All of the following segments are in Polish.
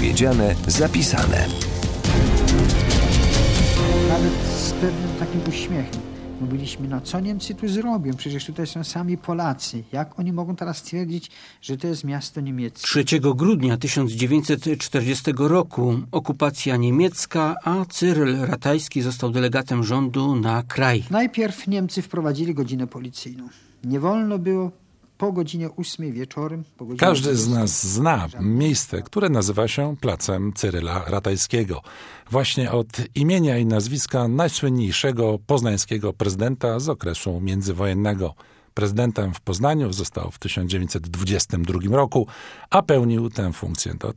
Powiedziane, zapisane. Nawet z pewnym takim uśmiechem. Mówiliśmy, no co Niemcy tu zrobią? Przecież tutaj są sami Polacy. Jak oni mogą teraz twierdzić, że to jest miasto niemieckie? 3 grudnia 1940 roku okupacja niemiecka, a Cyryl Ratajski został delegatem rządu na kraj. Najpierw Niemcy wprowadzili godzinę policyjną. Nie wolno było po godzinie 8 wieczorem. Każdy z nas zna miejsce, które nazywa się Placem Cyryla Ratajskiego. Właśnie od imienia i nazwiska najsłynniejszego poznańskiego prezydenta z okresu międzywojennego. Prezydentem w Poznaniu został w 1922 roku, a pełnił tę funkcję do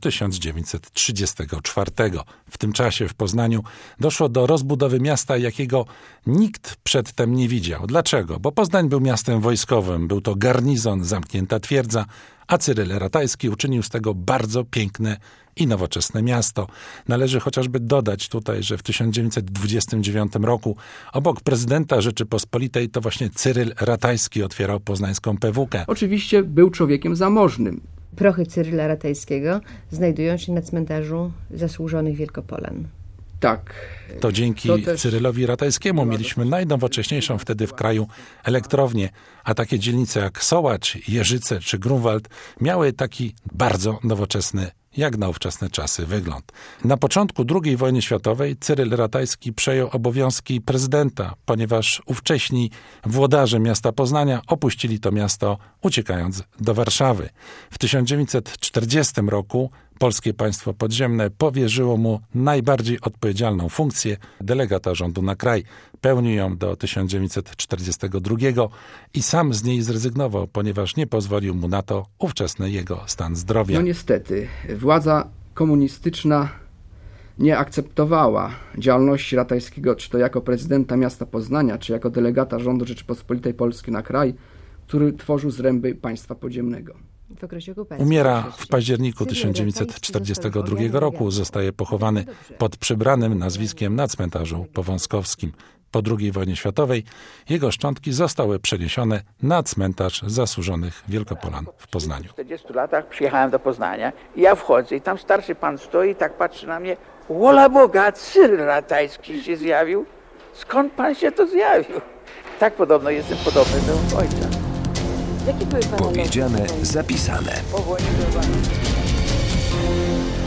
1934. W tym czasie w Poznaniu doszło do rozbudowy miasta, jakiego nikt przedtem nie widział. Dlaczego? Bo Poznań był miastem wojskowym, był to garnizon, zamknięta twierdza, a Cyryl Ratajski uczynił z tego bardzo piękne i nowoczesne miasto. Należy chociażby dodać tutaj, że w 1929 roku obok prezydenta Rzeczypospolitej to właśnie Cyryl Ratajski otwierał poznańską PWK. Oczywiście był człowiekiem zamożnym. Prochy Cyryla Ratajskiego znajdują się na cmentarzu Zasłużonych Wielkopolan. Tak. To dzięki Cyrylowi Ratajskiemu mieliśmy najnowocześniejszą wtedy w kraju elektrownię, a takie dzielnice jak Sołacz, Jeżyce czy Grunwald miały taki bardzo nowoczesny, jak na ówczesne czasy, wygląd. Na początku II wojny światowej Cyryl Ratajski przejął obowiązki prezydenta, ponieważ ówcześni włodarze miasta Poznania opuścili to miasto, uciekając do Warszawy. W 1940 roku Polskie Państwo Podziemne powierzyło mu najbardziej odpowiedzialną funkcję delegata rządu na kraj. Pełnił ją do 1942 i sam z niej zrezygnował, ponieważ nie pozwolił mu na to ówczesny jego stan zdrowia. No niestety, władza komunistyczna nie akceptowała działalności Ratajskiego, czy to jako prezydenta miasta Poznania, czy jako delegata rządu Rzeczypospolitej Polskiej na kraj, który tworzył zręby państwa podziemnego. Umiera w październiku 1942 roku. Zostaje pochowany pod przybranym nazwiskiem na cmentarzu powązkowskim. Po II wojnie światowej jego szczątki zostały przeniesione na cmentarz Zasłużonych Wielkopolan w Poznaniu. Po 40 latach przyjechałem do Poznania i ja wchodzę i tam starszy pan stoi i tak patrzy na mnie. Wola Boga, Cyryl Ratajski się zjawił. Skąd pan się to zjawił? Tak podobno jestem podobny do ojca. Powiedziane, zapisane. Po wojnie